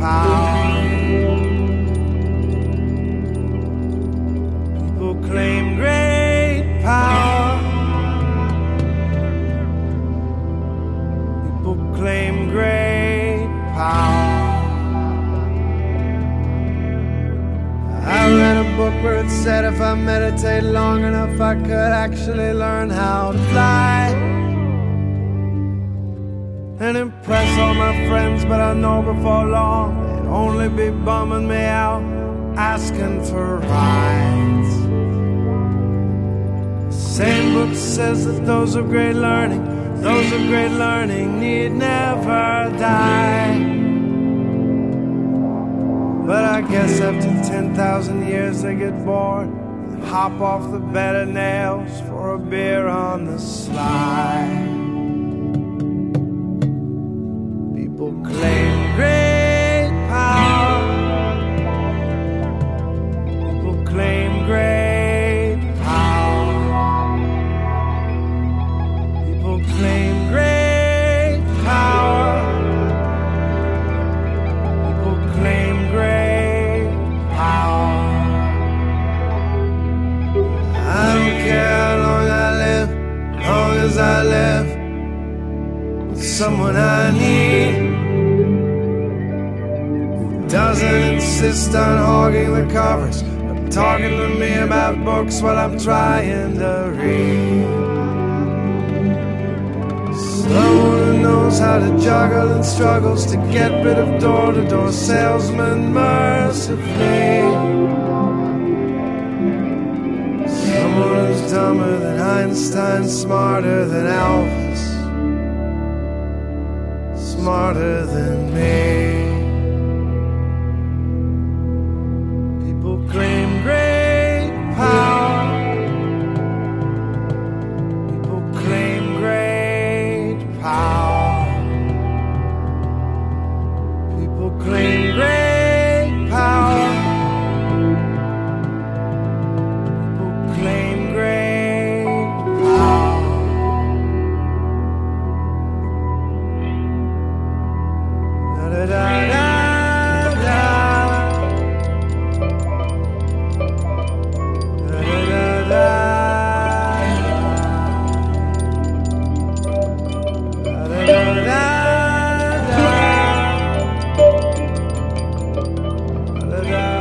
power. People claim great power. People claim great power. I read a book where it said if I meditate long enough I could actually learn how to fly and impress all my friends, but I know before long they'd only be bumming me out, asking for rides. The same book says that those of great learning need never die. But I guess after 10,000 years they get bored, hop off the bed of nails for a beer on the slide. People claim great power. People claim great power. People claim great power. People claim great power. I don't care how long I live, as long as I live with someone I need, doesn't insist on hogging the covers, but talking to me about books while I'm trying to read. Someone who knows how to juggle and struggles to get rid of door-to-door salesmen mercifully. Someone who's dumber than Einstein, smarter than Elvis, smarter than me. People claim great power. People claim great power. People claim great power. People claim great power. Da da da da. Da